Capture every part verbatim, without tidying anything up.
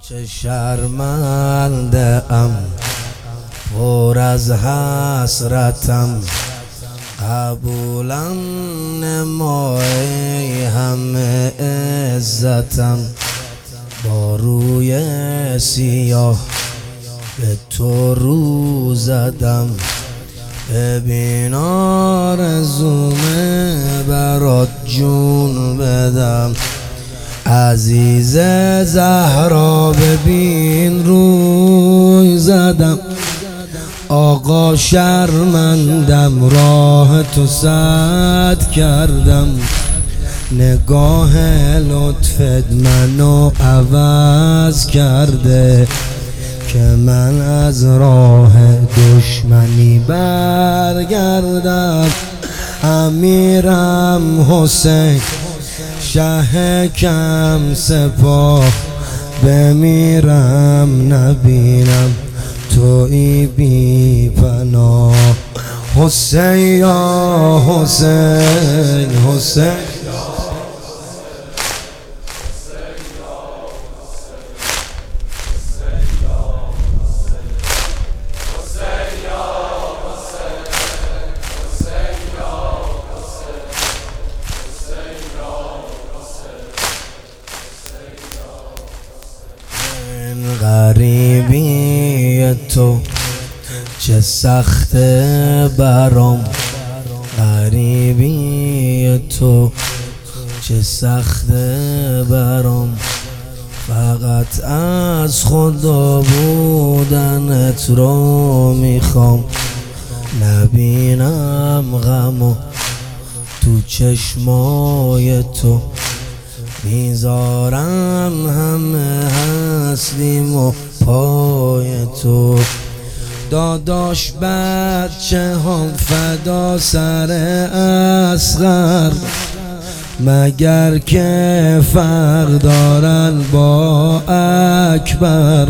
چه شرمنده ام پر از حسرتم، قبولم نمای همه عزتم. با روی سیاه به تو رو زدم، ببین آرزومه برات جون بدم. عزیز زهرا ببین روی زدم، آقا شرمندم راه تو سد کردم. نگاه لطفت منو عوض کرده که من از راه دشمنی برگردم. امیرم حسین شه کم سپاه، بمیرم نبینم تویی بی پناه. حسین یا حسین، حسین غریبی تو چه سخت برام، غریبی تو چه سخت برام. فقط از خدا بودنت رو میخوام، نبینم غمو تو چشمای تو. میذارم همه هستیم و پای تو. داداش بچه هم فدا سر اصغر، مگر که فرق دارن با اکبر.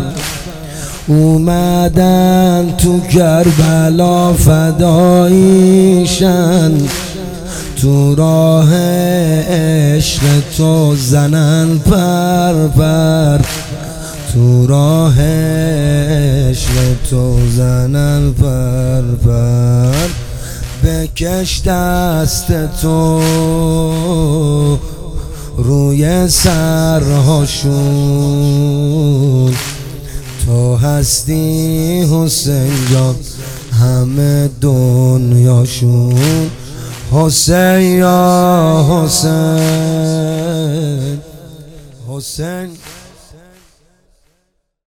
اومدن تو کربلا فداییشن، تو راه عشق تو زنن پر پر. تو راه عشق تو زنن پر پر. بکش دست تو روی سرهاشون، تو هستی حسین جان همه دنیاشون. حسین یا حسین، حسین